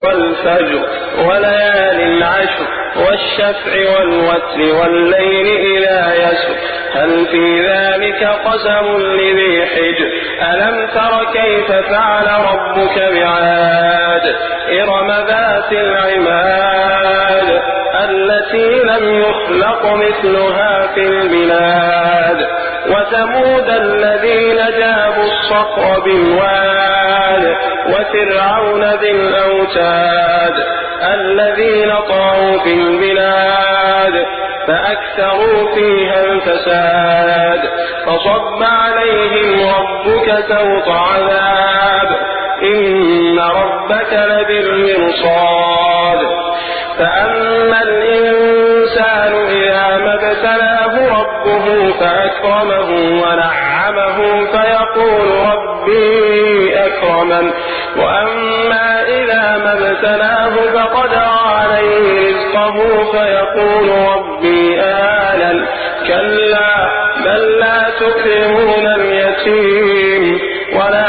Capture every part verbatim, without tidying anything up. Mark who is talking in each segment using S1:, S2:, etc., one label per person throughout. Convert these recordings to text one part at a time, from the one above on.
S1: والفجر وليال عشر والشفع والوتر والليل إذا يسر هل في ذلك قسم لذي حجر ألم تر كيف فعل ربك بعاد إرم ذات العماد التي لم يخلق مثلها في البلاد وثمود الذين جابوا الصخر بالواد وفرعون ذي الأوتاد الذين طغوا في البلاد فأكثروا فيها الفساد فصب عليهم ربك سوط عذاب إن ربك لبالمرصاد فأما الإنسان إذا ما ابتلاه ربه فأكرمه ونعمه فيقول ربي أكرمن وأما إذا ما ابتلاه فقدر عليه رزقه فيقول ربي أهانن كلا بل لا تكرمون اليتيم ولا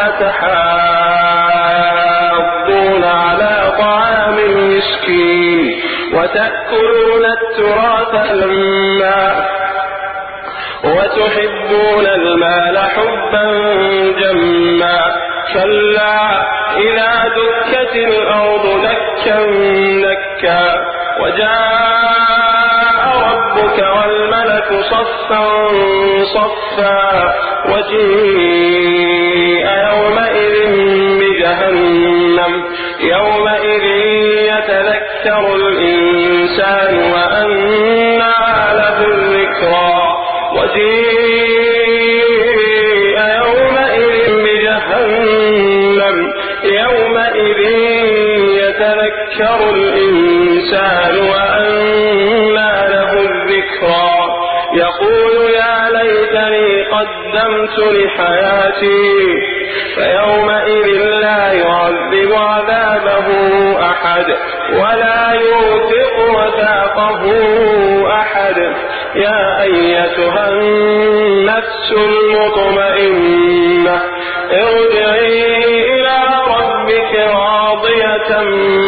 S1: تحاضون على طعام المسكين وتأكلون التراث لما وتحبون المال حبا جما كلا إذا دكت الأرض دكا دكا وجاء ربك والملك صفا صفا وجيء يومئذ بجهنم يومئذ يتذكر الإنسان وأنى له الذكرى وجيء يومئذ بجهنم يومئذ يتذكر الإنسان وأنى له الذكرى يقول يا ليتني قدمت لحياتي فيومئذ لا يعذب عذابه أحد ولا يوثق وثاقه أحد يا أيتها النفس المطمئنة ارجعي إلى ربك راضية